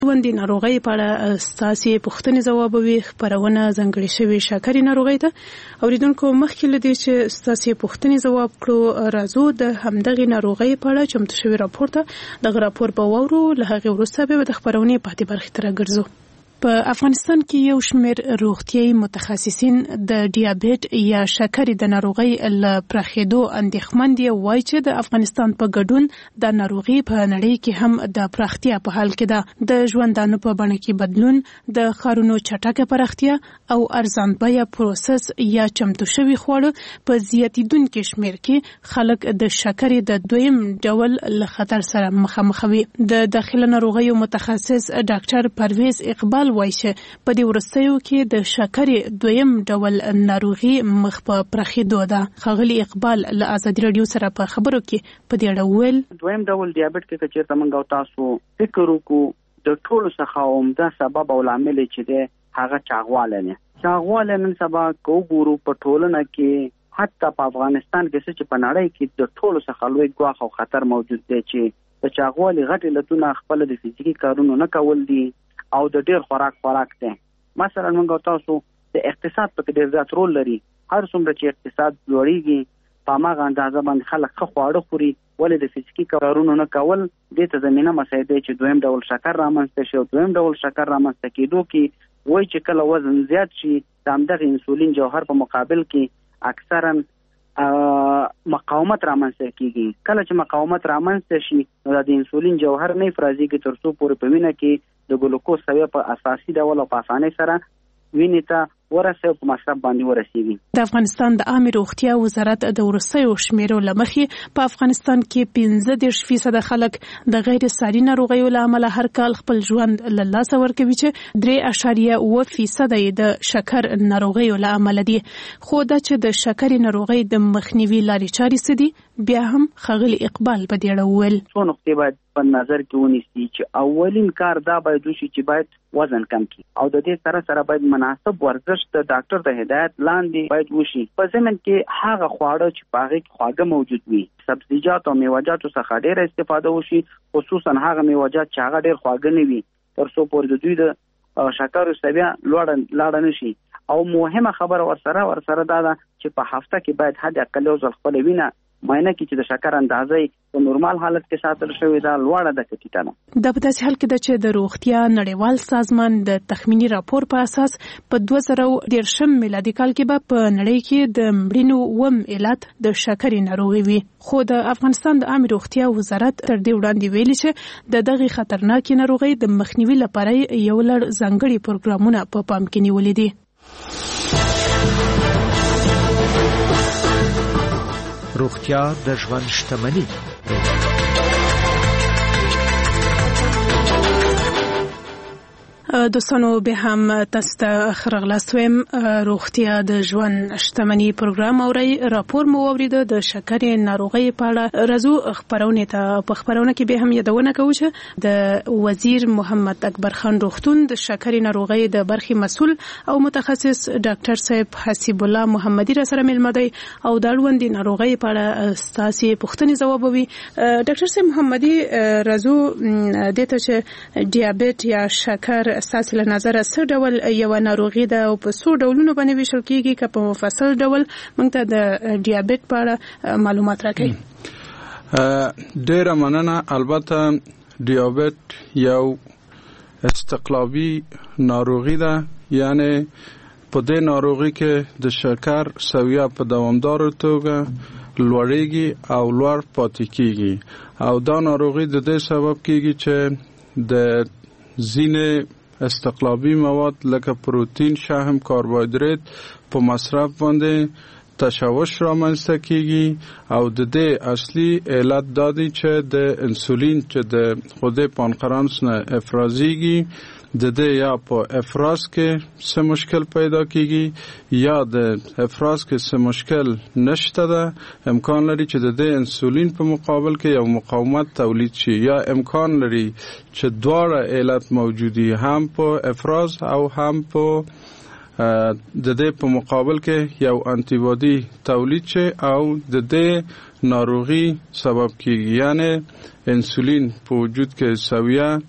وندي ناروغي په اړه ستاسو پوښتنې ځوابوي خبرونه ځانګړې شوی شکرې ناروغي ده. اوریدونکو مخکې لدی چې ستاسو پوښتنې ځواب کړو راځو د همدغه ناروغي په اړه چمتو شوی راپور ته دغه راپور په وورو له هغه وروسته به د خبرونه پاتې برخې ته راګرځو. په افغانستان کې یو شمېر روغتيایي متخصصین د ډیابېټ یا شکرې د ناروغۍ له پراخېدو اندېښمن دي، وایي چې د افغانستان په ګډون د ناروغۍ په نړۍ کې هم د پراختیا په حال کې ده. د ژوندانه په بڼه کې بدلون، د ښارونو چټکه پراختیا او ارزان بیه پروسس یا چمتو شوي خواړه په زیاتیدونکي شمېر کې خلک د شکرې د دویم ډول له خطر سره مخامخ وي. د داخله ناروغیو متخصص ډاکټر پرویز اقبال وایي چې په دې وروستیو کې د شکرې دویم ډول ناروغي مخ په پراخېدو ده. ښاغلي اقبال له ازادي راډیو سره په خبرو کې په دې اړه وویل دویم ډول ډیابېټ کې چې موږ او تاسو فکر وکړو د ټولو څخه عمده سبب او لامل چې دی هغه چاغواله نه. چاغواله نن سبا کو ګورو په ټولنه کې حتی په افغانستان کې چې په نړۍ کې د ټولو څخه لوی ګواښ او خطر موجود دی چې د چاغوالي غټ علتونه خپل د فزیکي کارونو نه کول دي او د ډیر خوراک دی. مثلا موږ تاسو د اقتصاد په ډیر زیات رول لري. هر څومره چې اقتصاد لوړیږي په ماغه اندازه باندې خلک خواړه خوري، ولې د فزیکي کارونو نه کول د ته زمينه مسایده چې دویم ډول شکر رامنځته شي. دویم ډول شکر رامنځته کېدو کې وایي چې کله وزن زیات شي د همدغه انسولین جوهر په مقابل کې اکثرا مقاومت رامنځته کیږي. کله چې مقاومت رامنځته شي نو د انسولین جوهر نه افرازيږي تر څو پورې په وینه کې د ګلوکوز سویه په اساسي ډول او په اسانۍ سره وینې ته ورسې په مصرف باندې ورسېږي. د افغانستان د عامه روغتیا وزارت د وروستیو شمیرو لمخې په افغانستان کې 15% خلک د غیر ساري ناروغیو له امله هر کال خپل ژوند له لاسه ورکوي چې 3.7% د شکر ناروغیو له امله دي. خو دا چې د شکرې ناروغۍ د مخنیوي لارې چارې څه دي بیا هم ښاغلي اقبال په دې اړه وویل څو نقطې باید په نظر کې ونیسي چې اولین کار دا باید وشي چې باید وزن کم کړي او د دې سره سره باید مناسب ورزش د ډاکټر د هدایت لاندې باید وشي. په ضمن کې هغه خواړه چې په هغه کې خواږه موجود وي، سبزیجات او میوه‌جاتو څخه ډېر استفاده وشي، خصوصا هغه میوه‌جات چې هغه ډېر خواږه نه وي تر څو پورې د دوی د شکر سویه لوړ نشي. او مهمه خبره ورسره دا ده چې په هفته کې باید حد اقل یو ځل خپل وینه ماینه کې چې د شکر اندازې په نورمال حالت کې ساتل شوی دا لوړه ده کټیټه ده. د په داسې حال کې ده چې د روغتیا نړیوال سازمان د تخمینی راپور په اساس په 2013 میلادي کال کې به په نړۍ کې د مړینو علت د شکرې ناروغي وي. خو د افغانستان د عامه روغتیا وزارت تر دې وړاندې ویلي چې د دغه خطرناکې ناروغي د مخنیوي لپاره یو لړ ځانګړي پروګرامونه په پام کې نیولې دي. روغتیا د ژوند شتمني. دوستانو به هم تاسو ته خرغلاست ویم. روغتیا د ژوند شتمني پروګرام اوري راپور مو اوریده د شکرې ناروغي په اړه راځو خبرونه ته. په خبرونه کې به هم یادونه کوو چې د وزیر محمد اکبر خان روغتون د شکرې ناروغي د برخي مسؤل او متخصص ډاکټر صاحب حسیب الله محمدي را سره ملمه دی او د اړوندې ناروغي په اړه ستاسو پوښتنې ځوابوي. ډاکټر صاحب محمدي راځو دته چې ډیابېټ یا شکر اساسي له نظر څه ډول یو ناروغي ده او په څو ډولونو باندې ویشل کیږي که په مفصل ډول موږ ته د ډیابېټ په اړه معلومات راکړئ. ډیره مننه. البته ډیابېټ یو استقلابي ناروغي ده، یعنی په دې ناروغي کې د شکر سویه په دوامدار توګه لوړیږي او لوړ پاتې کیږي او دا ناروغي د دې سبب کیږي چې د ځینې استقلابي مواد لکه پروتین، شحم، کاربوهایدرات په مصرف باندې تشوش رامنځته کیږي او د دې اصلي علت دا دی چې د انسولین چې د غده پانکرانس نه افرازیږي د دې یا په افراز کې څه مشکل پیدا کیږي یا د افراز کې څه مشکل نشته ده. امکان لري چې د دې انسولین په مقابل کې یو مقاومت تولید شي یا امکان لري چې دواړه علت موجودي هم په افراز او هم په د دې په مقابل کې یو انټي باډي تولید شي او د دې ناروغي سبب کیږي. یعنی انسولین په وجود کې سویه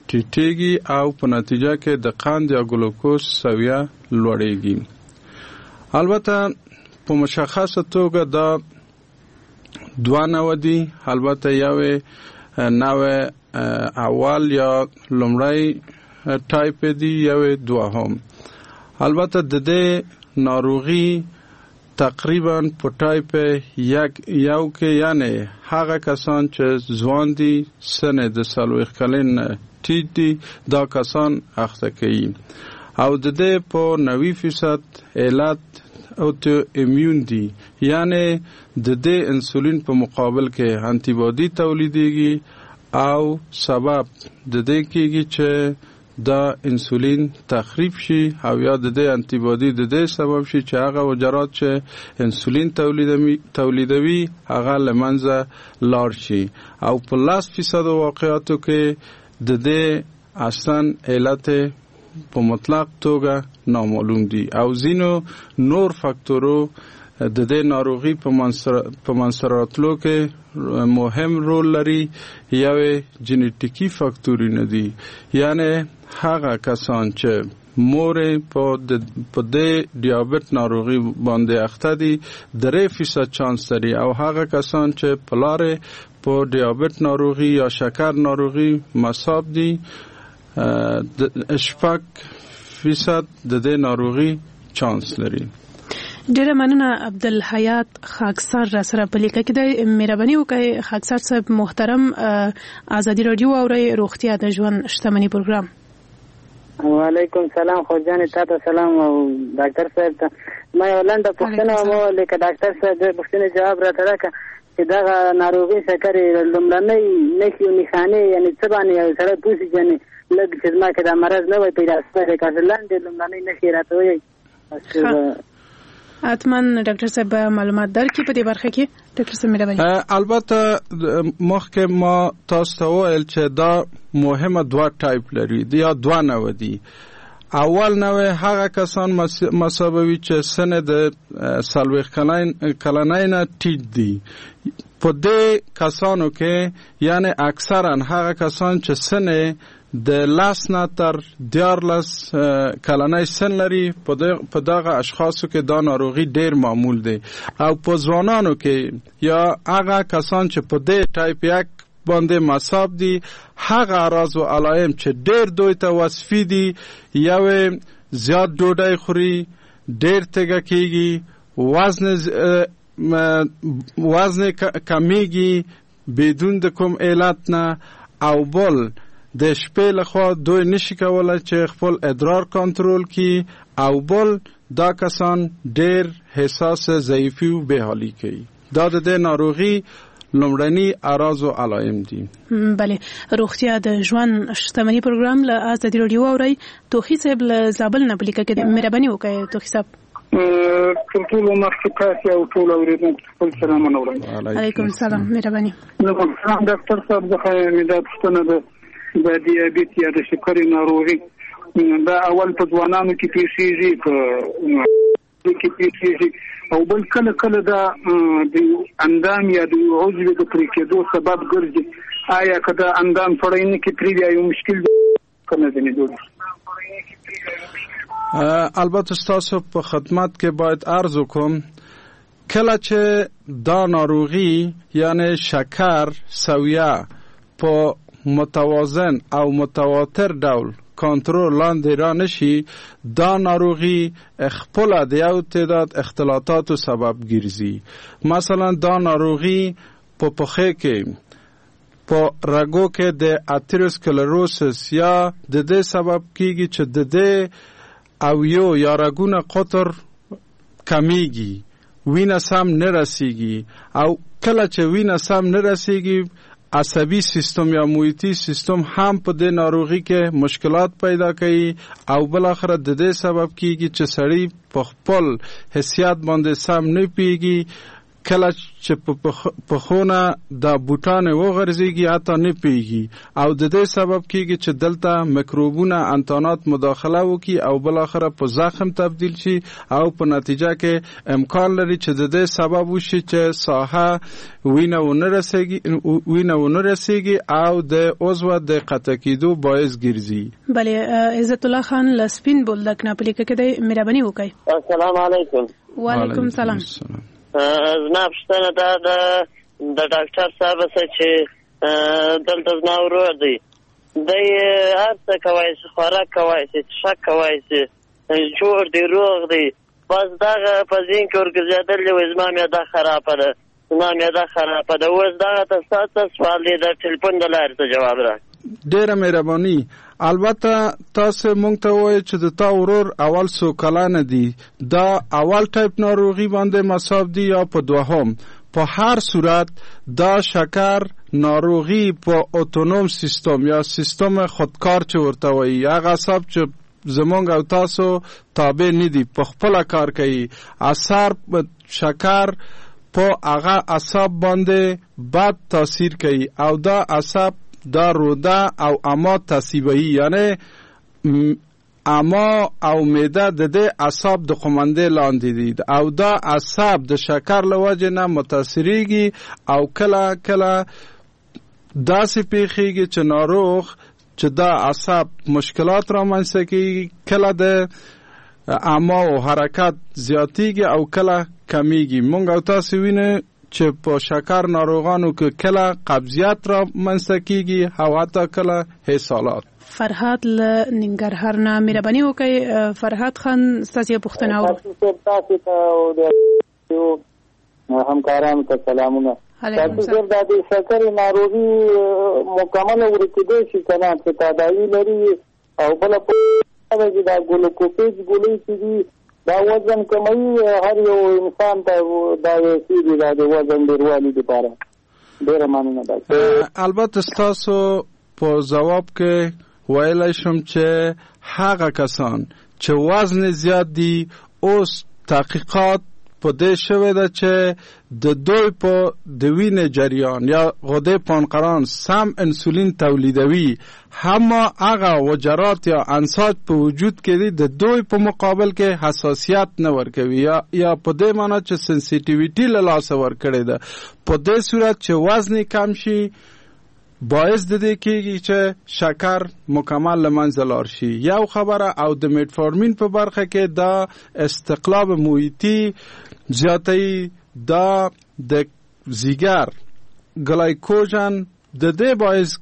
ټیټیږي او په نتیجه کې د قند یا ګلوکوز سویه لوړیږي. البته په مشخصه توګه دا دوه نوع دي. البته یو نوع اول یا لومړی ټایپ دی، یو دوهم. البته د دې ناروغي تقریبا په ټایپ یو کې یعنی هغه کسان چې ځوان دي سن د 40 کلن ټیټ دي دا کسان اخته کوي او د دې په 90% علت اوتو ایمیون دي یعنی د دې انسولین په مقابل کې انټي باډي تولیدېږي او سبب د دې کېږي چې دا انسولین تخریب شي او یا د دې انټي باډي د دې سبب شي چې هغه حجرات چې انسولین تولیدوي هغه لمنځه لاړ شي او په 10% واقعاتو کې د دې اصلا علت په مطلق توګه نامعلوم دي او ځینو نور فاکتورو د دې ناروغي په منځراتلو کې مهم رول لري. یو جنیټیکی فاکتورونه دي یعنی هغه کسان چې مور په دې دیابت ناروغي باندې اخته دي 3% چانس لري او هغه کسان چې پلاره په دیابت ناروغي یا شکر ناروغي مصاب دي 8% د دې ناروغي چانس لري. ډیره مننه عبدالحیات خاکسار را سره په لیکه کې د مهرباني وکړئ. خاکسار صاحب محترم، ازادي رادیو اوري روغتیا د ژوند شتمنۍ پروګرام. وعلیکم سلام خو جان تاسو سلام او ډاکټر صاحب ته ما ولنده پوښتنه مو لیکه ډاکټر صاحب د پوښتنې جواب راته راکړه چې دا ناروغي شکر لومړنۍ نښې نښانې یعنی څه باندې سره پوښتنه جنې لږ چې ما کې دا مرض نه وي پیدا شوی که لاندې لومړنۍ نښې راته وایي. اتمن ډاکټر صاحب معلومات درکې په دې برخه کې ډاکټر صاحب مهرباني. البته مخکې ما تاسو ته وویل چې دا مهمه دوه ټایپ لري یا دوه نوع دي. اول نوع هغه کسان مصابوي چې سن د 40 کلنۍ نه ټیټ دي. په دې کسانو کې یعنی اکثرا هغه کسان چې سن د 10 نه تر 14 کلنۍ سن لري په دغه اشخاصو کې دا ناروغي ډیر معمول دي او په ځوانانو کې یا هغه کسان چې په دې ټایپ 1 باندې مصاب دي هغه اعراض او علائم چې ډیر دوی ته وصفي دي یو زیات ډوډۍ خوري، ډیر تګه کیږي، وزن کمیږي بدون د کوم علت نه او بل د شپې لخوا دوی نشي کولای چې خپل ادرار کنټرول کړي او بل دا کسان ډیر حساس ضعیفي او بې حالي کوي. دا د ناروغي لومړني اعراض او علائم دي. بله روغتیا د ژوند شتمنۍ پروګرام له ازادي رادیو اوري. توخی صاحب له زابل نه په لیکه کې مهرباني وکړئ. توخی صاحب ټول مخکې او ټول اوریدونکو خپل سلامونه وړاندې. علیکم السلام مهرباني. ډاکټر صاحب زه مې دا پوښتنه ده د دیابت یا د شکر ناروغي دا اول په ځوانانو کې پیښیږي او بل کله کله دا د اندام یا د عضو د پرې کېدو سبب ګرځي. آیا که دا اندام پړاینه کې پرې یو مشکل کنه دی نه البته تاسو په خدمت کې باید عرض وکم کله چې دا ناروغي یعنی شکر سویه په متوازن او متواتر ډول کنټرول لاندې را نشي دا ناروغي خپل د یو تعداد اختلاطاتو سبب ګرځي. مثلا دا ناروغي په پخې کې په رګو کې د اتروسکلروسس یا د دې سبب کیږي چې د دې او یو یا رګونه قطر کمیږي، وینه سم نه رسیږي او کله چې وینه سم نه رسیږي عصبي سیستم یا محیطي سیستم هم په دې ناروغي کې مشکلات پیدا کوي او بل اخر د دې سبب کیږي چې سړی په خپل حیثیت باندې سم نه پیږي کله چې په خونه د بوټان وغورځيږي حتی نه پیږي او د دې سبب کیږي چې دلته میکروبونه انتانات مداخله وکړي او بل اخر په زخم تبدیل شي او په نتیجه کې امکان لري چې د دې سبب وشي چې ساحه وینه ونرسیږي او د عضو د قطع کېدو باعث ګرځي. بله عزت الله خان لسپین بولدک ناپلی کې دی مهرباني وکړئ. السلام علیکم. وعلیکم السلام. زما پوښتنه دا د ډاکټر صاحب څخه چې دلته زما ورور دی هر څه کوای شي خوراک کوای شي څښاک کوای شي جوړ دی روغ دی بس دغه په ذهن کې ورګرځېدلی وي زما معده خرابه ده اوس دغه ته ستاسو سوال دی د ټلیفون د لارې ته جواب راکړئ. ډېره مهرباني. البته تاسو مونږ ته وایي چې د تا ورور اول څو کلانه دی دا اول ټایپ ناروغي باندې مصاب دی یا په دوهم. په هر صورت دا شکر ناروغي په اتونوم سیستم یا سیستم خودکار چې ورته وایي هغه عصب چې زمونږ او تاسو تابع نه دي په خپل کار کوي اثر شکر په هغه عصب باندې بد تاثیر کوي او دا عصب دا روده او اما تصیبهی یعنی اما او معده د دې عصب د قومنده لاندې دي او دا عصب د شکر لوجه نه متاثریږي او کله داسې پیخیږي چې ناروغ چې دا عصب مشکلات را منځته کوي کله د اما او حرکت زیاتیږي او کله کمیږي. مونږ او تاسو وینئ چې په شکر ناروغانو کې کله قبضیت را منځته کیږي او حتی کله اسهالات. فرهاد له ننګرهار نه مهرباني وکړئ. فرهاد خان ستاسو پوښتنه تاسو ته او همکارانو ته سلامونه. تاسو د شکر ناروغي مکمل ورکېدو شي کنه چې تداوی لري او بل په دا ګلوکوز ګولۍ چې دا وزن کموي هر یو انسان ته دا یې دا د وزن ډیروالي لپاره ډېر مانونه ده. البته تاسو په جواب کې ویلای شم چې هغه کسان چې وزن زیات دي اوس تحقیقات په دې شوی ده چې د دوی په د وینې جریان یا غده پانقران سم انسولین تولیدوي همه هغه وجرات یا انساج په وجود کې دي د دوی په مقابل کې حساسیت نه ورکوي یا په دې معنی چې سنسیټیویټي له لاسه ورکړې ده. په دې صورت چې وزن کم شي باعث د دې کېږي چې شکر مکمل له منځه لاړ شي. یو خبره او د میټفورمین په برخه کې دا استقلاب محیطي زیاتوي دا د ځیګر ګلایکوجن د دې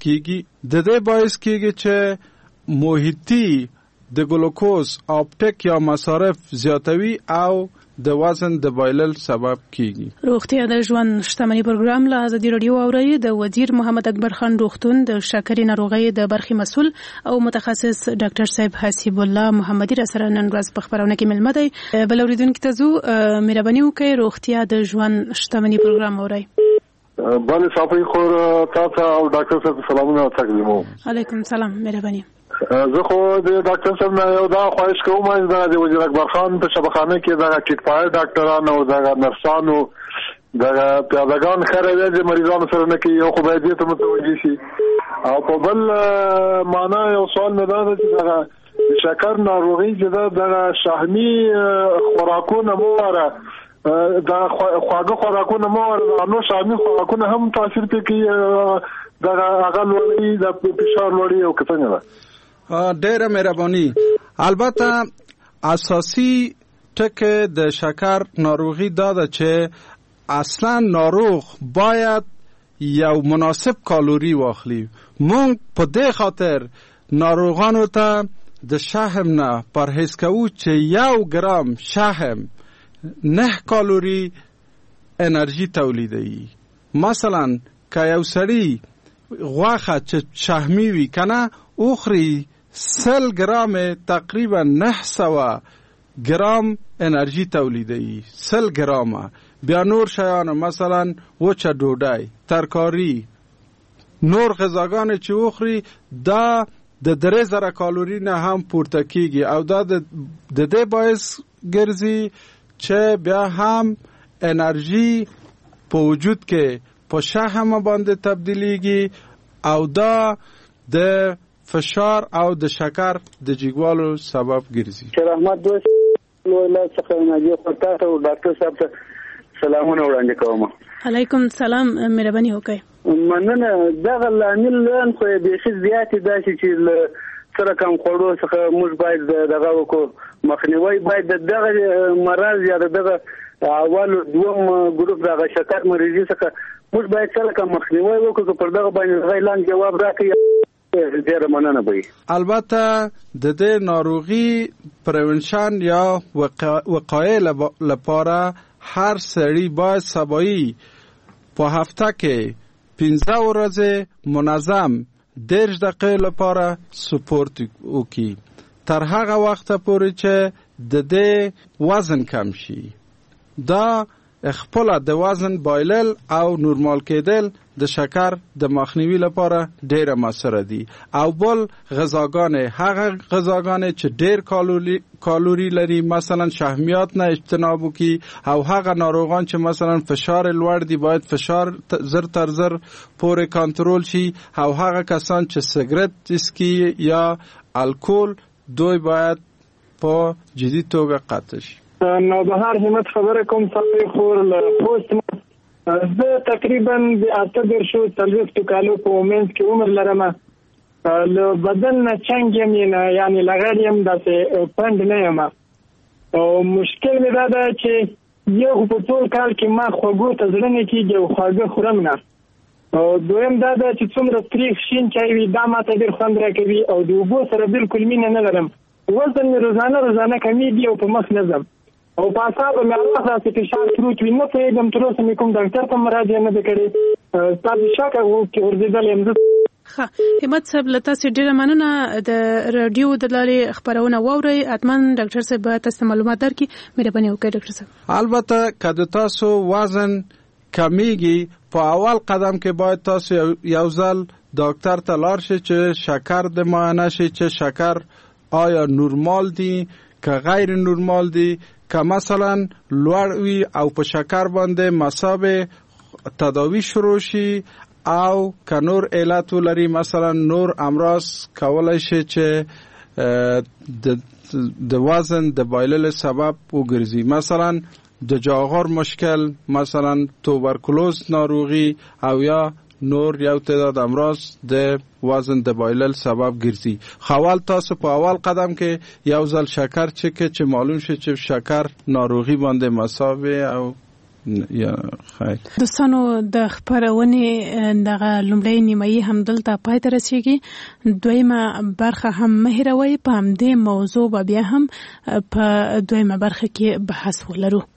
باعث کېږي چې محیطي د ګلوکوز اپټیک یا مصرف زیاتوي او د وزن د بایلل سبب کیږي. روغتیا د ژوند شتمنۍ پروګرام له ازادي رادیو اوري د وزیر محمد اکبر خان روغتون د شکرې ناروغۍ د برخې مسؤل او متخصص ډاکټر صاحب حسیب الله محمدي را سره نن ورځ په خبرونه کې ملمه دی. بل اوریدونکو ته زو مهرباني وکړئ روغتیا د ژوند شتمنۍ پروګرام اوري. بله صافي خو تاسو او ډاکټر صاحب سلامونه تقدیمو. علیکم سلام مهرباني. زه خو د ډاکټر صاحب نه یو دا خواهش کوم چې د وزیر اکبر خان په شبخانه کې دا کټ پای ډاکټرانو او دا نرسانو دا پیادهګان خره د مریضانو سره نه کې یو خو باید ته متوجي شي او په بل معنا یو سوال نه ده چې دا شکر ناروغي چې دا شحمي خوراکونه مواره دا خواږه خوراکونه مواره نو شحمي خوراکونه هم تاثیر کوي دا هغه لوړي د فشار لوړي او کتنه ده. ډېره مهرباني. البته اساسي ټکي د شکر ناروغي دا ده چې اصلا ناروغ باید یو مناسب کالوري واخلي. مونږ په دې خاطر ناروغانو ته د شحم نه پرهیز کوو چې 1 ګرام شحم 9 کالوري انرژي تولیدوي. مثلا که یو سړی غوښه چې شحمي وي کنه اخري 100 ګرام تقریبا 900 ګرام انرژي تولیدوي. 100 ګرام بیا نور شیان مثلا وچه ډوډۍ ترکاری نور غذاګان چې اخري دا د 3000 کالوري نه هم پورته کیږي او دا د دې باعث ګرځي چې بیا هم انرژي په وجود کې په شحم باندې تبدیلیږي او دا د فشار او د شکر د جګوالو سبب ګرځي. چې رحمت دوست ولا څخه ناجی خطا ته ډاکټر صاحب ته سلامونه وړاندې کوم. علیکم السلام، مهرباني وکړئ. مننه. دغه لامل لن خو به شي زیات داسي چې سره کم خوړو څخه موږ باید دغه وکړو مخنیوي باید دغه مرض یا دغه اول دوم ګروپ دغه شکر مریضي څخه موږ باید سره کم مخنیوي وکړو. پر دغه باندې غیلان جواب راکړي ډیر مننه به. البته د دې ناروغي پریونشن یا وقایع لپاره هر سړی باید سبایی په هفته کې 15 ورځې منظم 10 دقیقې لپاره سپورت وکړي تر هغه وخت پورې چې د دې وزن کم شي. دا خپل د وزن بایلل او نورمال کېدل د شکر د مخنیوي لپاره ډېر مؤثر دي. او بل غذاګانې هغه غذاګانې چې ډېر کالوري لري مثلا شحمیات نه اجتناب وکړي او هغه ناروغان چې مثلا فشار لوړ دي باید فشار زر تر زر پورې کنټرول شي او هغه کسان چې سیګریټ څښي یا الکول دوی باید په جدي توګه قطع شي. نو بهار همت خبره کوم صاحب خور له پوسټ زه تقریبا د 8 کالو په ومنس کې عمر لرم. له بدن نه څنګه یم یعنی لغړ یم داسې پند نه یم او مشکل مې دا ده چې یو په ټول کال کې ما خوږو ته زړه نه کېږي او خواږه خورم نه. او دویم دا ده چې څومره تریخ شین چای وي دا ماته ډېر خوند راکوي او د اوبو سره بالکل مینه نه لرم. وزن مې روزانه کمیږي او په مخ نه ځم او په اعصابو مې الله داسې فشار پروت وي. نه پوهېږم تر اوسه مې کوم ډاکټر ته مراجعه نه ده کړې. ستاسو شک کې ورزېدل یم زه. ښه همت صاحب له تاسې ډېره مننه. د راډیو د لارې خپرونه واورئ حتما ډاکټر صاحب به تاسو ته معلومات درکړي. مهرباني وکړئ ډاکټر صاحب. البته که د تاسو وزن کمیږي په اول قدم کې باید تاسو یو ځل ډاکټر ته لاړ شئ چې شکر د معاینه شي چې شکر آیا نورمال دي که غیر نورمال دي، که مثلا لوړ وي او په شکر باندې مصاب تداوی شروع شي او که نور علت ولري مثلا نور امراض کولای شي چې د وزن د بایلل سبب وګرځي. مثلا د جاغور مشکل، مثلا توبرکلوز ناروغي او یا نور یو تعداد امراض د وزن د بایلل سبب ګرځي. خاول تاسو په اول قدم کې یو ځل شکر چې معلوم شي چې شکر ناروغي باندې مصابه او یا خیر. دوستانو د خبرونه دغه لومړی نیمایي هم دلته پای ته رسیږي. دویمه برخه هم مهروي په همدې موضوع بیا هم په دویمه برخه کې بحث ولرو.